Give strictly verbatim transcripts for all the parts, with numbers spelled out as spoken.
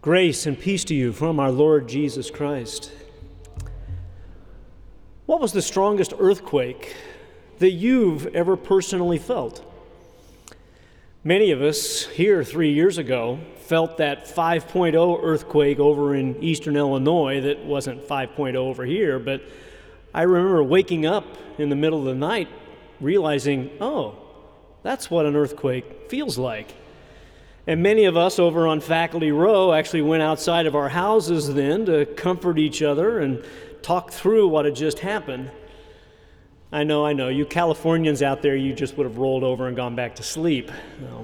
Grace and peace to you from our Lord Jesus Christ. What was the strongest earthquake that you've ever personally felt? Many of us here three years ago felt that five point oh earthquake over in eastern Illinois that wasn't five point oh over here, but I remember waking up in the middle of the night realizing, oh, that's what an earthquake feels like. And many of us over on Faculty Row actually went outside of our houses then to comfort each other and talk through what had just happened. I know, I know, you Californians out there, you just would have rolled over and gone back to sleep. No.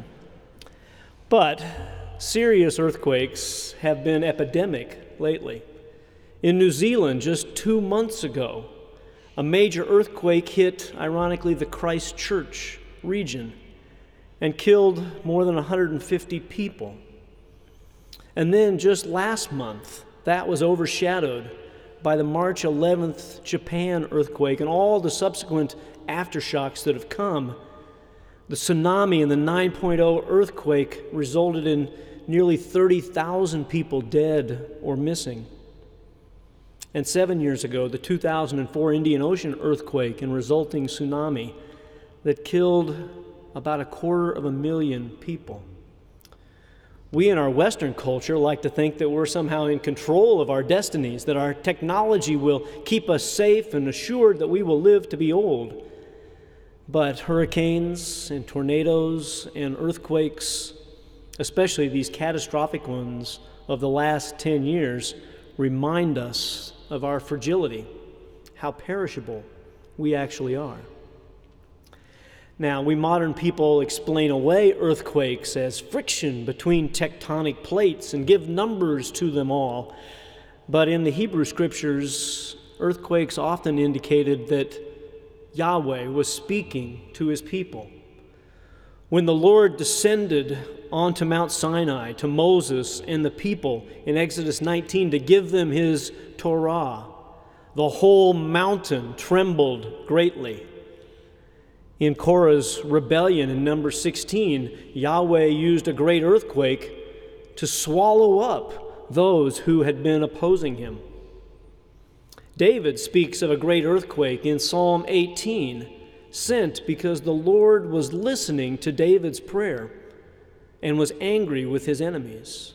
But serious earthquakes have been epidemic lately. In New Zealand, just two months ago, a major earthquake hit, ironically, the Christchurch region and killed more than one hundred fifty people. And then just last month, that was overshadowed by the March eleventh Japan earthquake and all the subsequent aftershocks that have come. The tsunami and the nine point oh earthquake resulted in nearly thirty thousand people dead or missing. And seven years ago, the two thousand four Indian Ocean earthquake and resulting tsunami that killed about a quarter of a million people. We in our Western culture like to think that we're somehow in control of our destinies, that our technology will keep us safe and assured that we will live to be old. But hurricanes and tornadoes and earthquakes, especially these catastrophic ones of the last ten years, remind us of our fragility, how perishable we actually are. Now, we modern people explain away earthquakes as friction between tectonic plates and give numbers to them all. But in the Hebrew Scriptures, earthquakes often indicated that Yahweh was speaking to his people. When the Lord descended onto Mount Sinai to Moses and the people in Exodus nineteen to give them his Torah, the whole mountain trembled greatly. In Korah's rebellion in number sixteen, Yahweh used a great earthquake to swallow up those who had been opposing him. David speaks of a great earthquake in Psalm eighteen, sent because the Lord was listening to David's prayer and was angry with his enemies.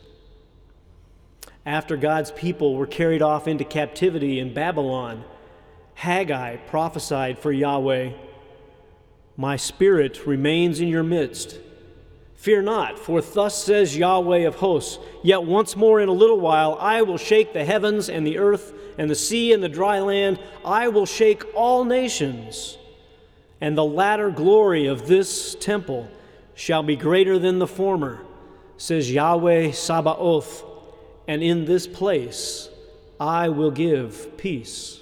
After God's people were carried off into captivity in Babylon, Haggai prophesied for Yahweh, "My spirit remains in your midst. Fear not, for thus says Yahweh of hosts, yet once more in a little while I will shake the heavens and the earth and the sea and the dry land. I will shake all nations, and the latter glory of this temple shall be greater than the former, says Yahweh Sabaoth, and in this place I will give peace."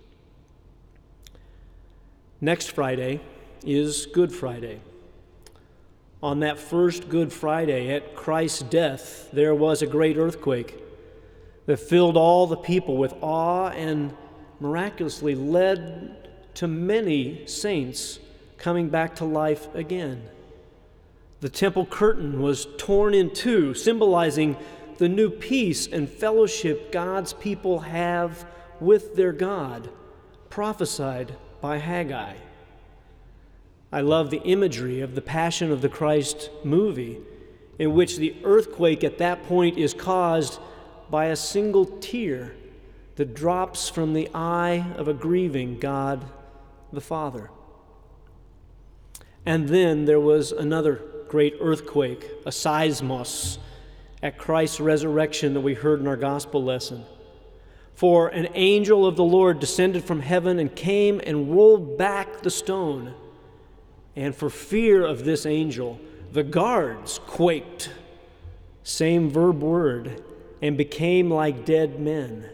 Next Friday is Good Friday. On that first Good Friday at Christ's death, there was a great earthquake that filled all the people with awe and miraculously led to many saints coming back to life again. The temple curtain was torn in two, symbolizing the new peace and fellowship God's people have with their God, prophesied by Haggai. I love the imagery of the Passion of the Christ movie, in which the earthquake at that point is caused by a single tear that drops from the eye of a grieving God the Father. And then there was another great earthquake, a seismos, at Christ's resurrection that we heard in our gospel lesson. For an angel of the Lord descended from heaven and came and rolled back the stone. And for fear of this angel, the guards quaked, same verb word, and became like dead men.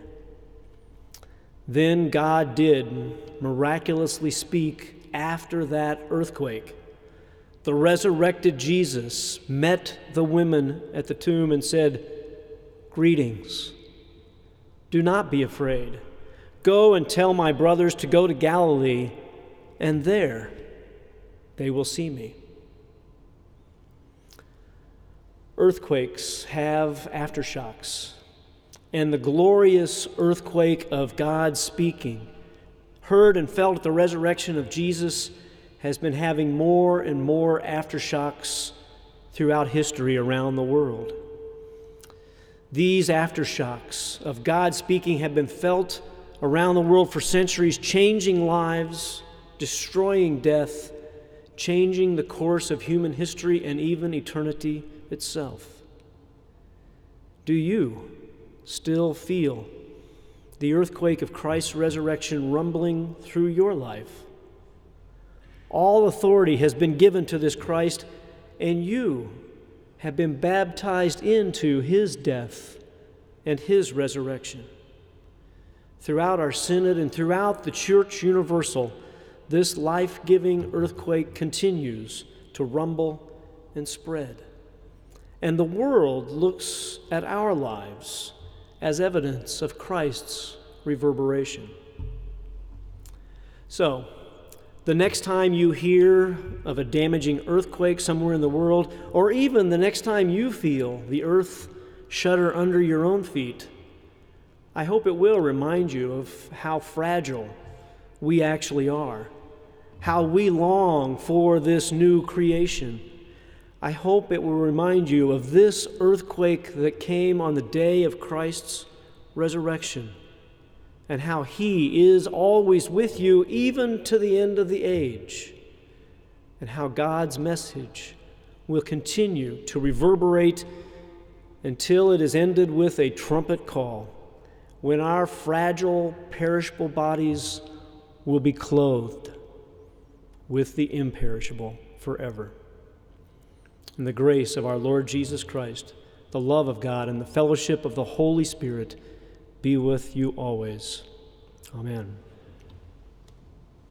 Then God did miraculously speak after that earthquake. The resurrected Jesus met the women at the tomb and said, "Greetings. Do not be afraid. Go and tell my brothers to go to Galilee, and there they will see me." Earthquakes have aftershocks, and the glorious earthquake of God speaking, heard and felt at the resurrection of Jesus, has been having more and more aftershocks throughout history around the world. These aftershocks of God speaking have been felt around the world for centuries, changing lives, destroying death, changing the course of human history and even eternity itself. Do you still feel the earthquake of Christ's resurrection rumbling through your life? All authority has been given to this Christ, and you have been baptized into his death and his resurrection. Throughout our synod and throughout the Church Universal, this life-giving earthquake continues to rumble and spread. And the world looks at our lives as evidence of Christ's reverberation. So, the next time you hear of a damaging earthquake somewhere in the world, or even the next time you feel the earth shudder under your own feet, I hope it will remind you of how fragile we actually are, how we long for this new creation. I hope it will remind you of this earthquake that came on the day of Christ's resurrection, and how he is always with you even to the end of the age, and how God's message will continue to reverberate until it is ended with a trumpet call, when our fragile, perishable bodies will be clothed with the imperishable forever. In the grace of our Lord Jesus Christ, the love of God, and the fellowship of the Holy Spirit be with you always. Amen.